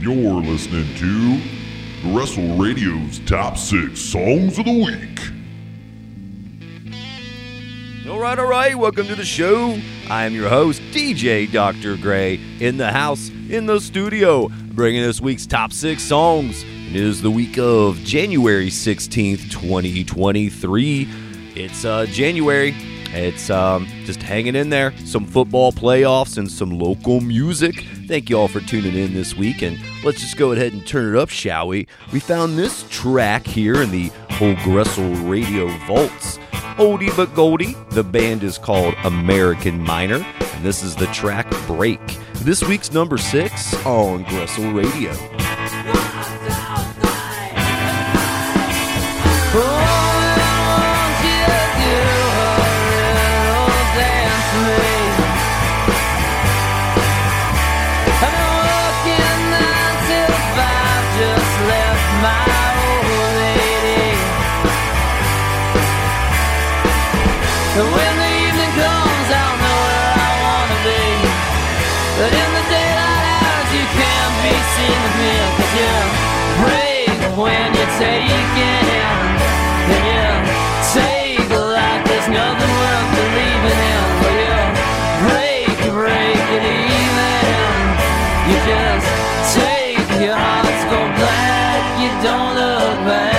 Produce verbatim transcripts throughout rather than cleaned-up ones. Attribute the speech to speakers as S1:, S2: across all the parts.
S1: You're listening to Wrestle Radio's Top six Songs of the Week.
S2: All right, all right, welcome to the show. I am your host, D J Doctor Gray, in the house, in the studio, bringing this week's top six songs. It is the week of January sixteenth, twenty twenty-three. It's uh, January. It's um, just hanging in there. Some football playoffs and some local music. Thank you all for tuning in this week, and let's just go ahead and turn it up, shall we? We found this track here in the old Wrestle Radio vaults. Oldie but goldie. The band is called American Minor, and this is the track Break. This week's number six on Wrestle Radio.
S3: And when the evening comes, I don't know where I wanna be. But in the daylight hours, you can't be seen with me. Cause you break when you take it in. And you take like there's nothing worth believing in. But you break, break it even. You just take your hearts go black. You don't look back.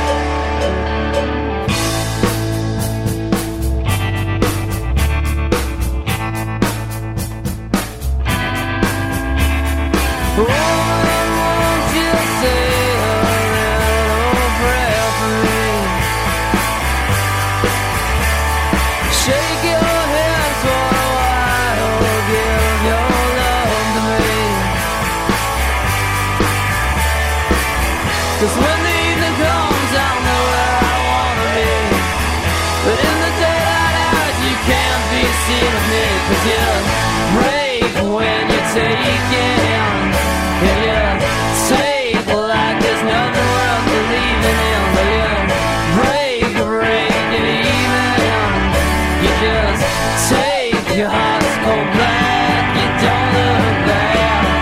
S3: Cause when the evening comes, I don't know where I wanna be. But in the daylight hours, you can't be seen with me. Cause you break when you take it in. And you take like there's nothing worth believing in. But you break, break it even. You just take your heart's cold black. You don't look back.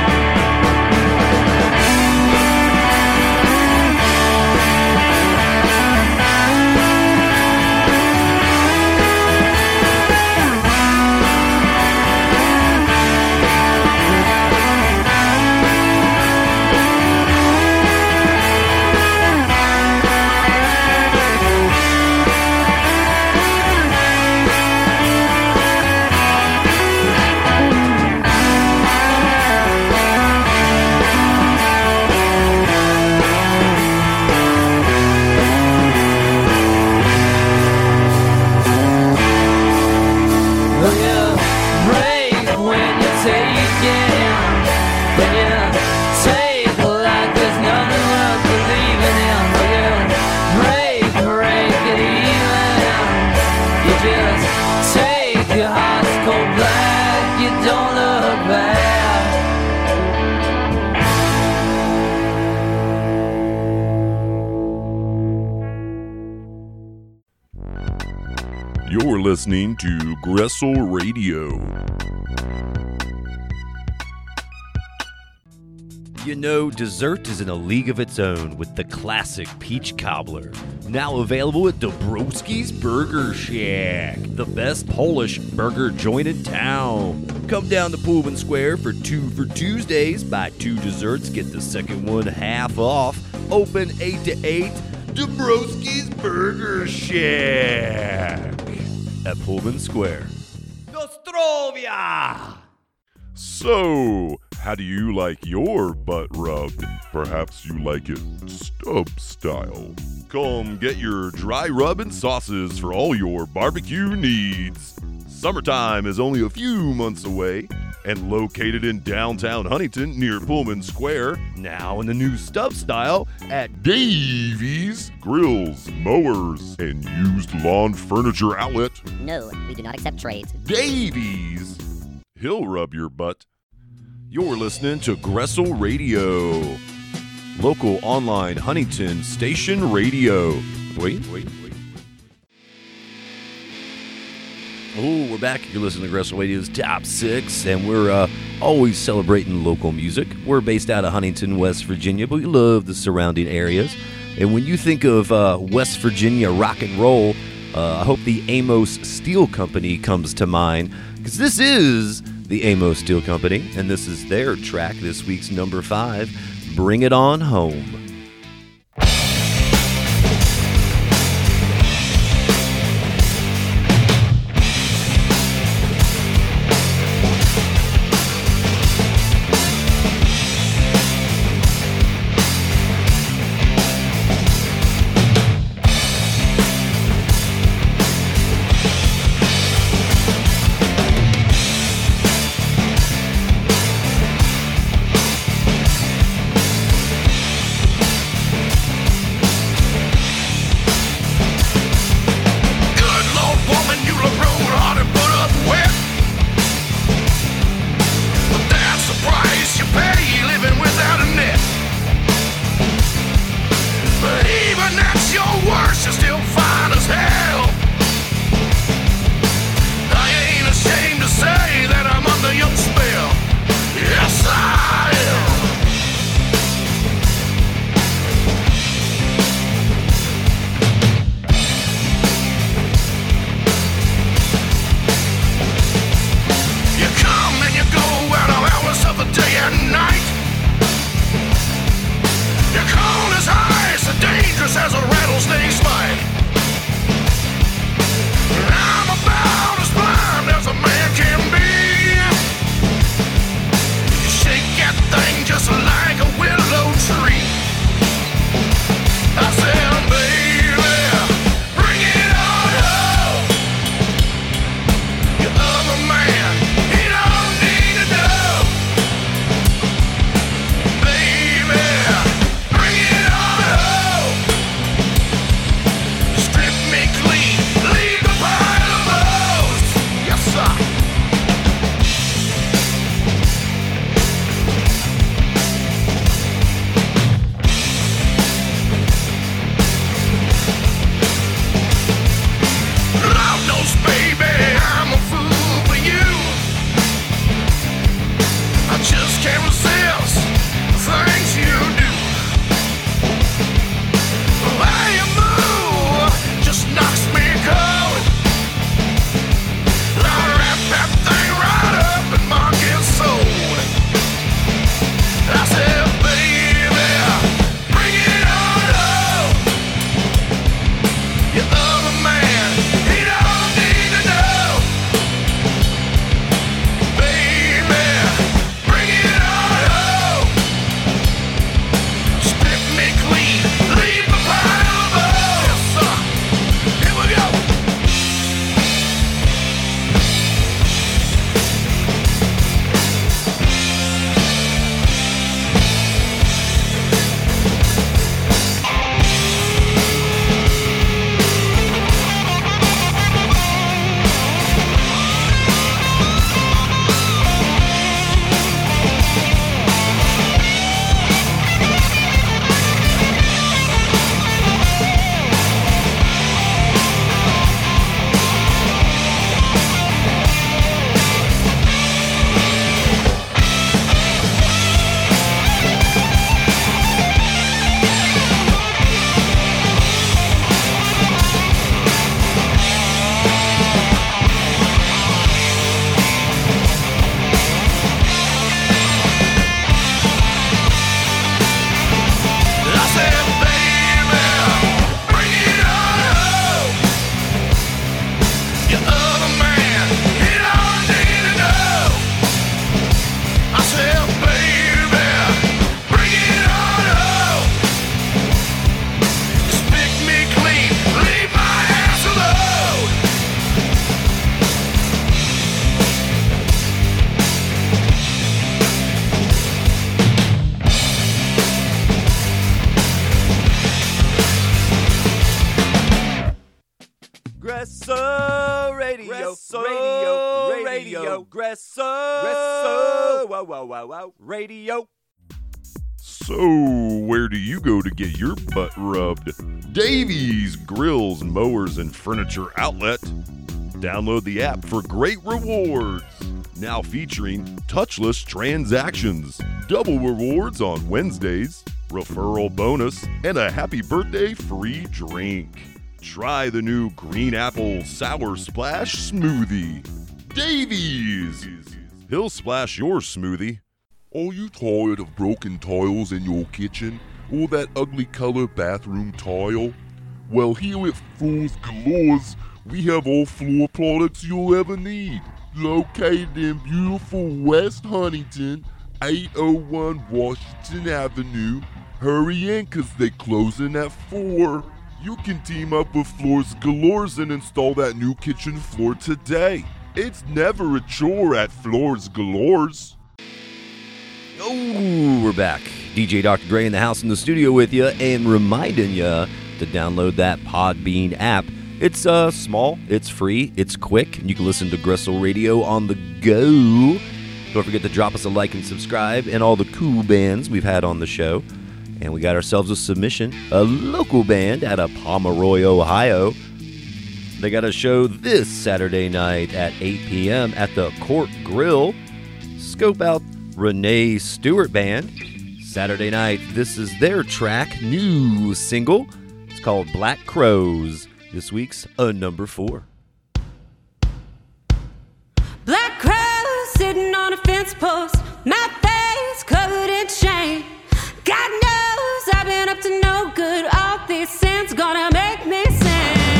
S1: You're listening to Wrestle Radio.
S2: You know, dessert is in a league of its own with the classic peach cobbler. Now available at Dabrowski's Burger Shack, the best Polish burger joint in town. Come down to Pullman Square for two for Tuesdays. Buy two desserts, get the second one half off. Open eight to eight. Dabrowski's Burger Shack at Pullman Square. Nostrovia!
S1: So, how do you like your butt rubbed? Perhaps you like it stub style. Come get your dry rub and sauces for all your barbecue needs. Summertime is only a few months away, and located in downtown Huntington near Pullman Square,
S2: Now in the new stub style at
S1: Davies Grills, Mowers, and Used Lawn Furniture Outlet.
S4: No, we do not accept trades.
S1: Davies! He'll rub your butt.
S2: You're listening to Wrestle Radio, local online Huntington station radio. Wait, wait, wait. Ooh, we're back. You're listening to Aggressive Radio's Top six, and we're uh, always celebrating local music. We're based out of Huntington, West Virginia, but we love the surrounding areas. And when you think of uh, West Virginia rock and roll, uh, I hope the Amos Steel Company comes to mind, because this is the Amos Steel Company, and this is their track, this week's number five, Bring It On Home. Gresso Radio,
S5: Gresso
S2: Radio,
S5: Radio,
S2: Gresso,
S5: Gresso,
S2: wow, wow, wow, wow, Radio.
S1: So, where do you go to get your butt rubbed? Davies Grills, Mowers, and Furniture Outlet. Download the app for great rewards. Now featuring touchless transactions, double rewards on Wednesdays, referral bonus, and a happy birthday free drink. Try the new Green Apple Sour Splash Smoothie. Davies! He'll splash your smoothie. Are you tired of broken tiles in your kitchen or that ugly color bathroom tile? Well, here at Floors Galores, we have all floor products you'll ever need. Located in beautiful West Huntington, eight oh one Washington Avenue. Hurry in, cause they closing at four. You can team up with Floors Galores and install that new kitchen floor today. It's never a chore at Floors Galores.
S2: Oh, we're back. D J Doctor Gray in the house in the studio with you and reminding you to download that Podbean app. It's uh, small, it's free, it's quick, and you can listen to Gristle Radio on the go. Don't forget to drop us a like and subscribe and all the cool bands we've had on the show. And we got ourselves a submission, a local band out of Pomeroy, Ohio. They got a show this Saturday night at eight p.m. at the Court Grill. Scope out Renee Stewart Band. Saturday night, this is their track, new single. It's called Black Crows. This week's a number four.
S5: Black crows sitting on a fence post, my face covered in shame. God knows I've been up to no good. All these sins gonna make me sing.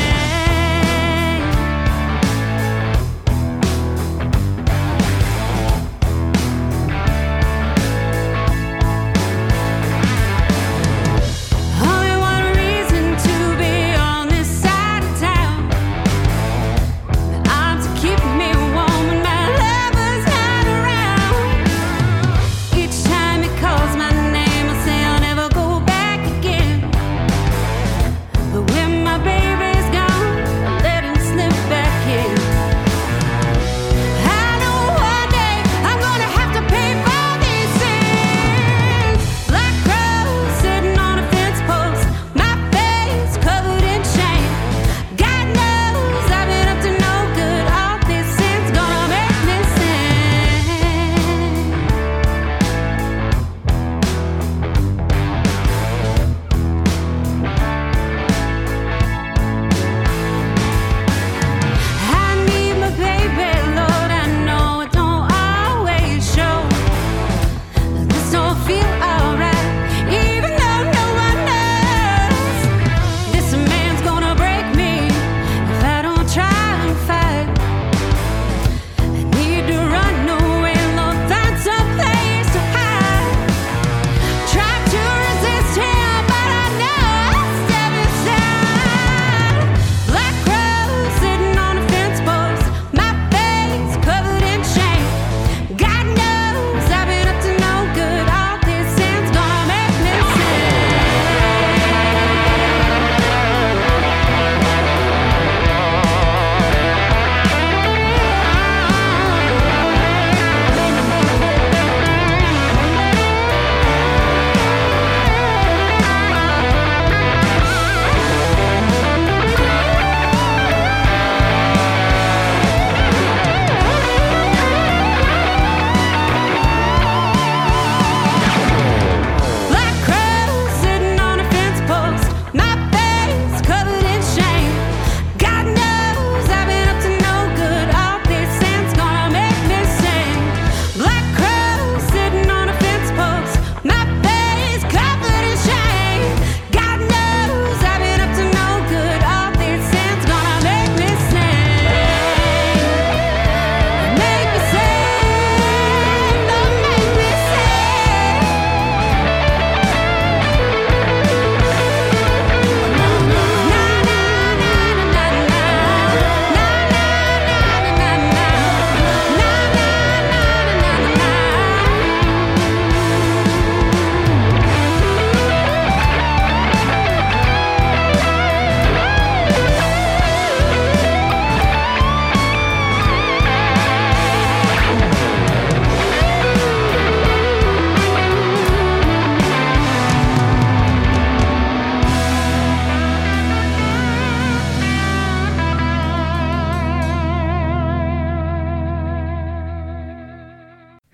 S5: Only one reason to be on this side of town. I'm to keep me warm when my lover's not around.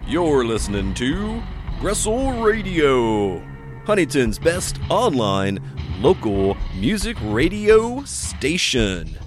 S2: You're listening to Gressel Radio, Huntington's best online local music radio station.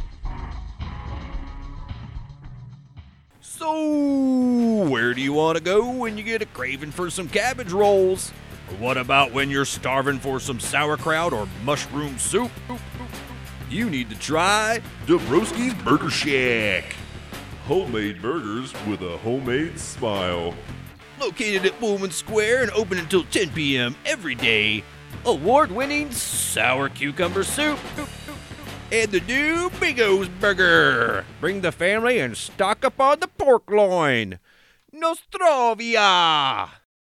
S2: So, where do you want to go when you get a craving for some cabbage rolls? Or what about when you're starving for some sauerkraut or mushroom soup? You need to try
S1: Dabrowski's Burger Shack. Homemade burgers with a homemade smile.
S2: Located at Pullman Square and open until ten p.m. every day. Award-winning sour cucumber soup. And the new Bigos Burger. Bring the family and stock up on the pork loin. Nostrovia.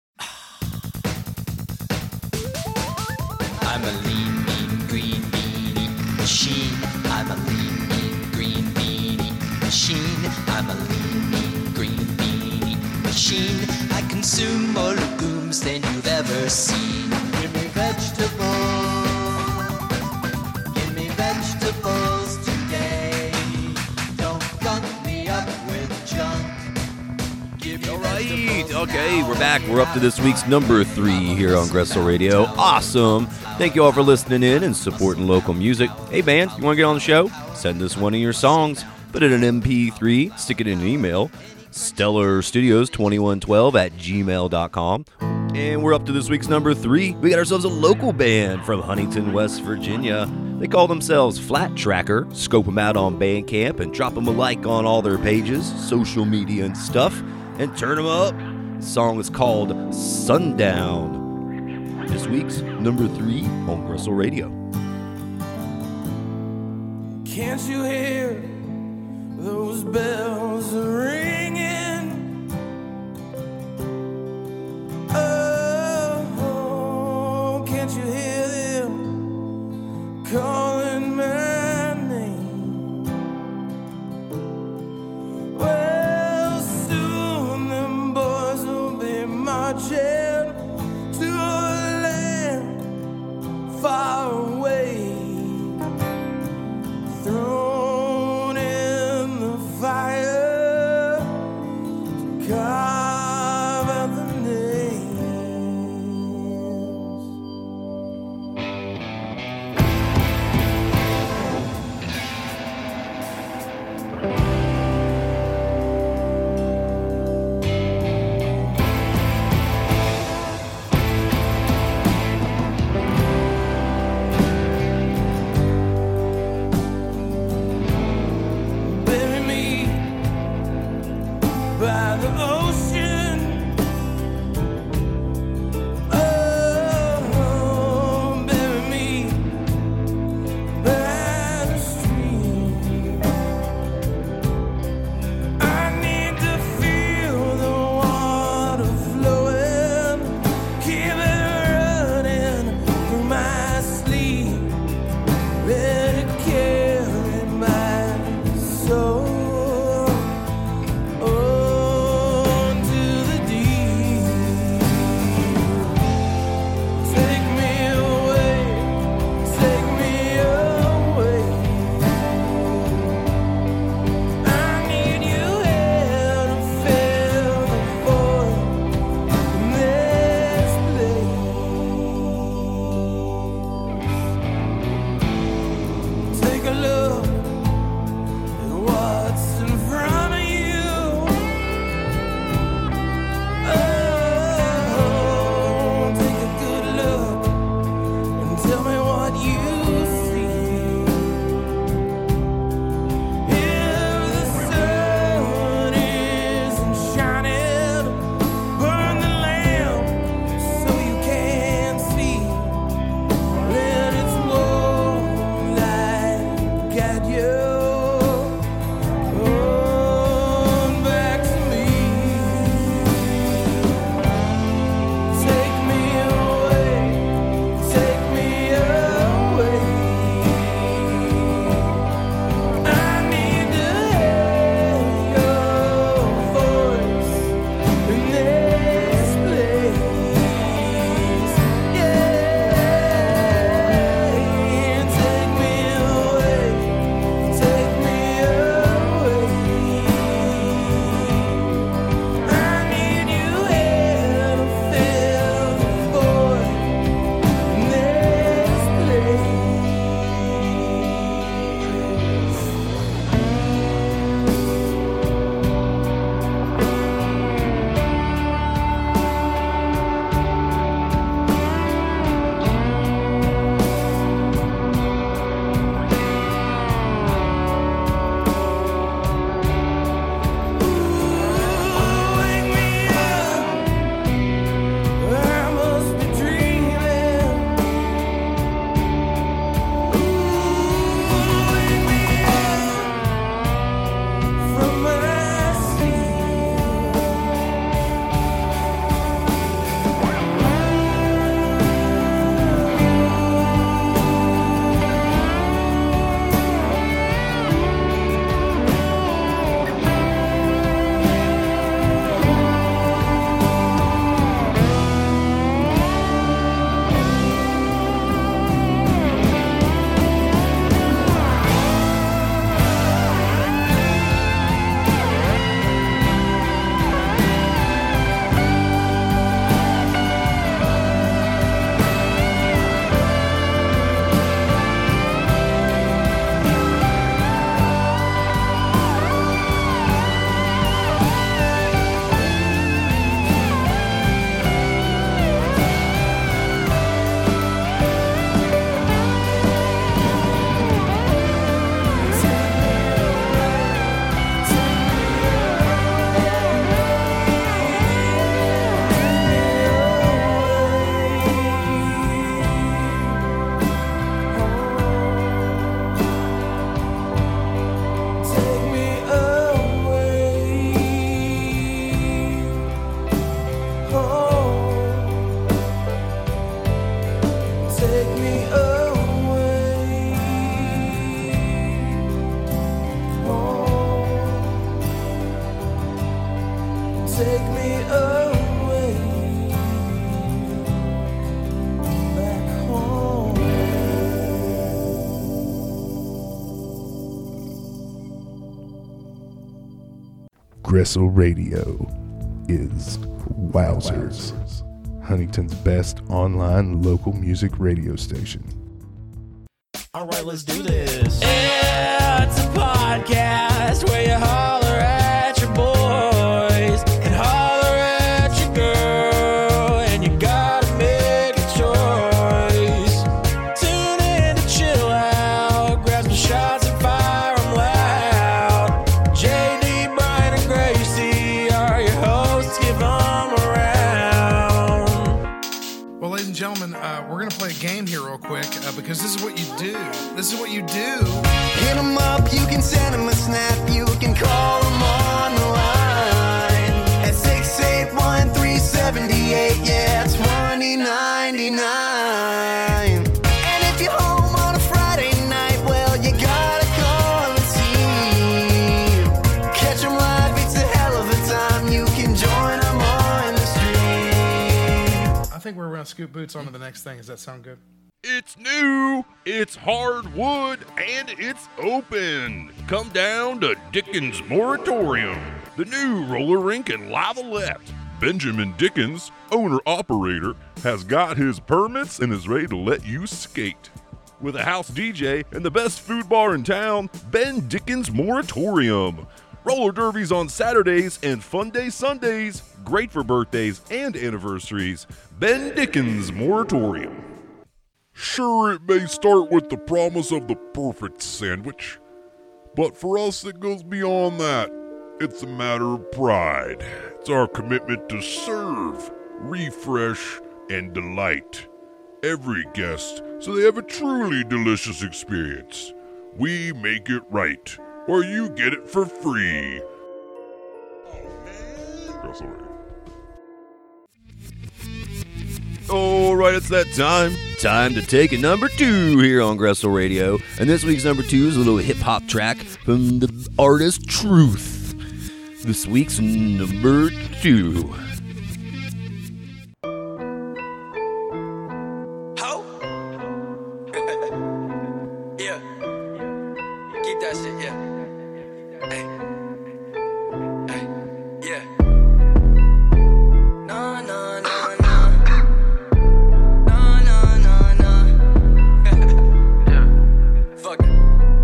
S6: I'm a lean, mean, green beanie machine. I'm a lean, mean, green beanie machine. I'm a lean, mean, green beanie machine. I consume more legumes than you've ever seen. Give me vegetables. Give me vegetables today. Don't gunk me up with junk. Give me
S2: All right,
S6: vegetables
S2: okay,
S6: now.
S2: we're back. We're up to this week's number three here on Gressel Radio. Awesome. Thank you all for listening in and supporting local music. Hey, band, you want to get on the show? Send us one of your songs. Put it in an M P three, stick it in an email. Stellar Studios twenty-one twelve at gmail dot com. And we're up to this week's number three. We got ourselves a local band from Huntington, West Virginia. They call themselves Flat Tracker. Scope them out on Bandcamp and drop them a like on all their pages, social media and stuff, and turn them up. The song is called Sundown. This week's number three on Gressel Radio.
S7: Can't you hear those bells ringing? Oh, can't you hear them calling my name? Well, soon them boys will be marching to a land far away. Thrown in the fire to carve out the names. Bury me by the ocean. take me away back home.
S8: Gressel Radio is Wowzers, Huntington's best online local music radio station.
S9: All right, let's do this.
S3: Yeah, it's a podcast where you holler at your boys and holler at your girl, and you gotta make a choice. Tune in to chill out, grab some shots and fire 'em loud. J D, Brian, and Gracie are your hosts. Give 'em around.
S10: Well, ladies and gentlemen, uh, we're going to play a game here real quick uh, because this is what you do. This is what you do.
S6: Hit 'em up, you can send 'em a snap, you can call 'em on the line at six eight one, three seven eight, yeah, twenty ninety-nine. And if you're home on a Friday night, well, you gotta call and see. Catch 'em live, it's a hell of a time, you can join 'em on the stream.
S10: I think we're going to scoot boots on to the next thing. Does that sound good?
S1: It's new, it's hardwood, and it's open. Come down to Dickens Moratorium, the new roller rink in Lavalette. Benjamin Dickens, owner-operator, has got his permits and is ready to let you skate. With a house D J and the best food bar in town, Ben Dickens Moratorium. Roller derbies on Saturdays and fun day Sundays. Great for birthdays and anniversaries. Ben Dickens Moratorium. Sure, it may start with the promise of the perfect sandwich, but for us it goes beyond that. It's a matter of pride. It's our commitment to serve, refresh, and delight every guest so they have a truly delicious experience. We make it right, or you get it for free. Oh, man. That's all right.
S2: All right, it's that time. Time to take a number two here on Gressel Radio. And this week's number two is a little hip-hop track from the artist Truth. This week's number two.
S6: Ho? Yeah. Keep that shit, yeah. Hey. Hey. Yeah. No, no, no, no. No, no, no, no. Yeah. Fuck it.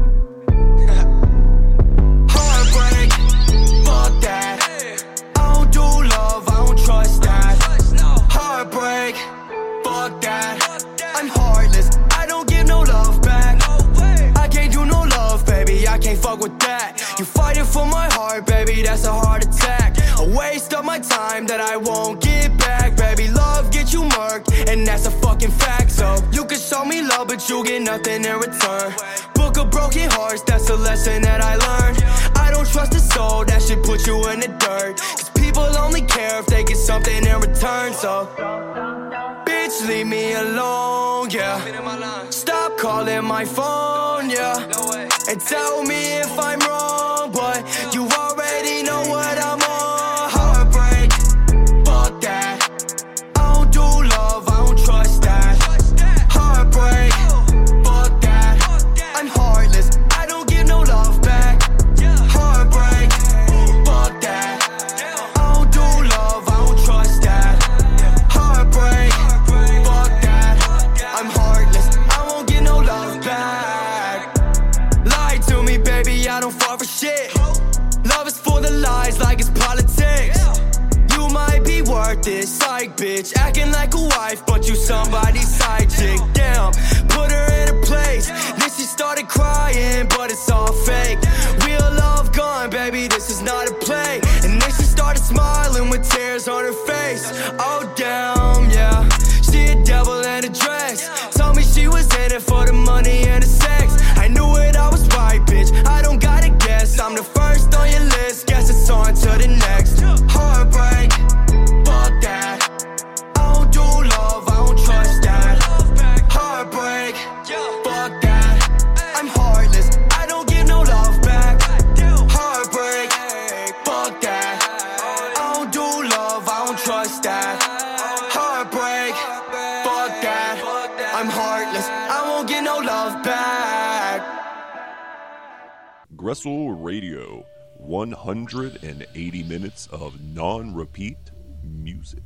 S6: Heartbreak. Fuck that. I don't do love, I don't trust that. Heartbreak. Fuck that. I'm heartless, I don't give no love back. I can't do no love, baby, I can't fuck with that. You fighting for my heart, baby, that's a heart attack. A waste of my time that I won't get back, baby. Love gets you murked, and that's a fucking fact. So you can show me love, but you get nothing in return. Book of broken hearts, that's a lesson that I learned. I don't trust a soul, that should put you in the dirt. Cause people only care if they get something in return. So bitch, leave me alone, yeah. Stop calling my phone, yeah. And tell me if I'm wrong, but you already know what I'm on. Heartbreak, fuck that. I don't do love, I don't trust that. Heartbreak, fuck that. I'm heartless, I don't give no love back. Heartbreak, fuck that. I don't do love, I don't trust that. Heartbreak, fuck that. I'm heartless, I won't get no love back. Lie to me, baby, I don't fall for shit. Love is for the lies like it's politics. You might be worth it, psych bitch. Acting like a wife, but you somebody's side chick. Damn, put her in her place. Then she started crying, but it's all fake. Real love gone, baby, this is not a play. And then she started smiling with tears on her face. Oh damn, yeah. She a devil in a dress. Told me she was in it for the money and the sex. I knew it, I was right, bitch. I don't gotta guess. I'm the first on your list. Guess it's on to the next. Heartbreak, fuck that. I don't do love, I don't trust that. Heartbreak, fuck that. I'm heartless, I don't give no love back. Heartbreak, fuck that. I don't do
S1: Gressel Radio, one hundred eighty minutes of non-repeat music.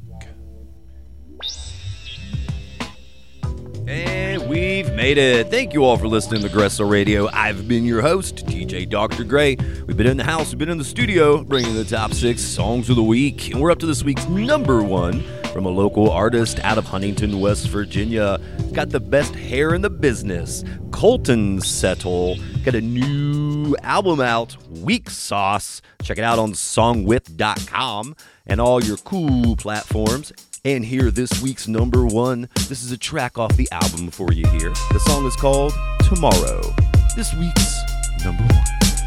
S2: And we've made it. Thank you all for listening to Gressel Radio. I've been your host, D J Doctor Gray. We've been in the house, we've been in the studio, bringing the top six songs of the week. And we're up to this week's number one from a local artist out of Huntington, West Virginia. Got the best hair in the business, Colton Settle. Got a new album out, Weak Sauce. Check it out on songwhip dot com and all your cool platforms. And here, this week's number one. This is a track off the album for you here. The song is called Tomorrow. This week's number one.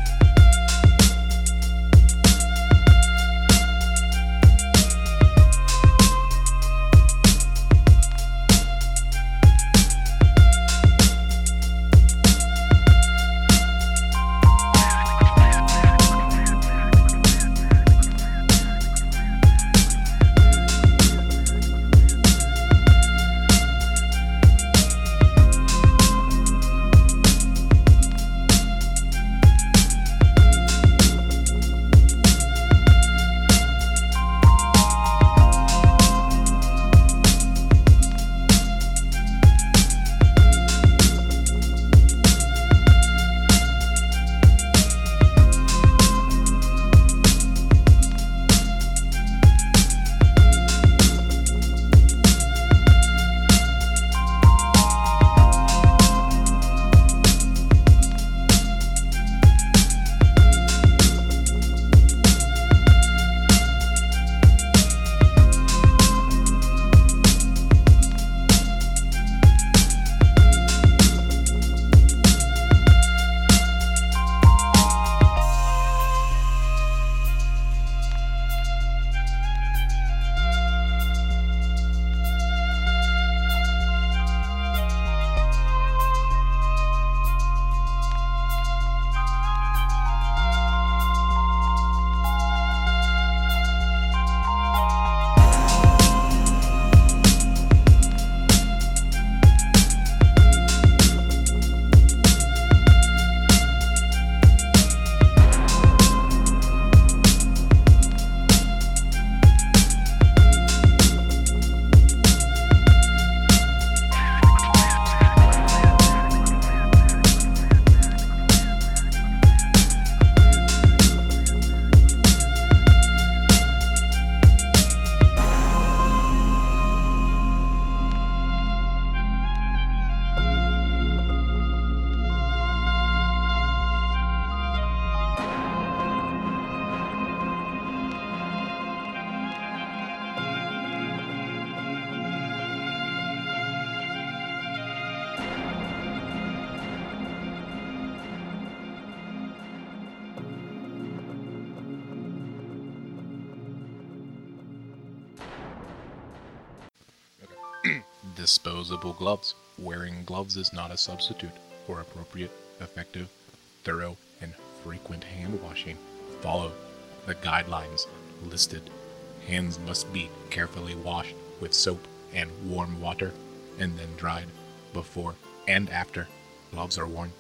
S11: Disposable gloves. Wearing gloves is not a substitute for appropriate, effective, thorough, and frequent hand washing. Follow the guidelines listed. Hands must be carefully washed with soap and warm water and then dried before and after gloves are worn.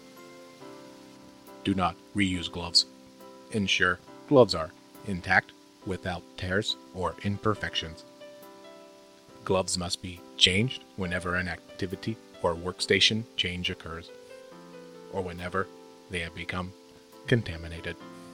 S11: Do not reuse gloves. Ensure gloves are intact without tears or imperfections. Gloves must be changed whenever an activity or workstation change occurs, or whenever they have become contaminated.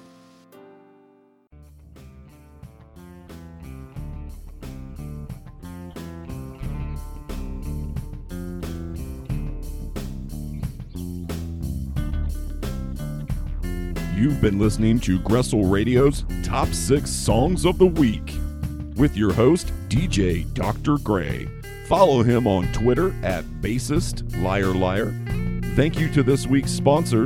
S1: You've been listening to Gressel Radio's Top six Songs of the Week with your host, D J Doctor Gray. Follow him on Twitter at Bassist Liar Liar. Thank you to this week's sponsors.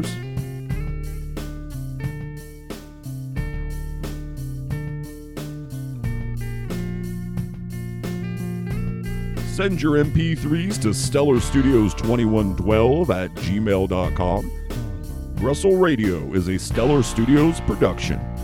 S1: Send your M P threes to Stellar Studios twenty-one twelve at gmail dot com. Gressel Radio is a Stellar Studios production.